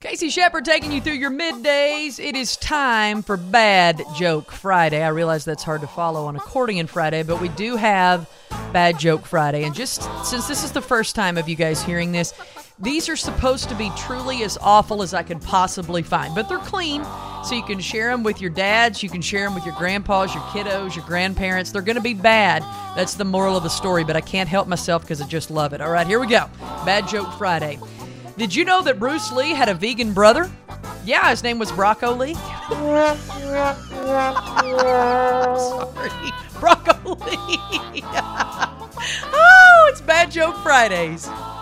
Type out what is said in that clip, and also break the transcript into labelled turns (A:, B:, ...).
A: Casey Shepard taking you through your middays. It is time for Bad Joke Friday. I realize that's hard to follow on Accordion Friday, but we do have Bad Joke Friday. And just since this is the first time of you guys hearing this, these are supposed to be truly as awful as I could possibly find. But they're clean, so you can share them with your dads, you can share them with your grandpas, your kiddos, your grandparents. They're going to be bad. That's the moral of the story, but I can't help myself because I just love it. All right, here we go. Bad Joke Friday. Did you know that Bruce Lee had a vegan brother? Yeah, his name was Brocco Lee. Sorry. Brocco Lee. Oh, it's Bad Joke Fridays.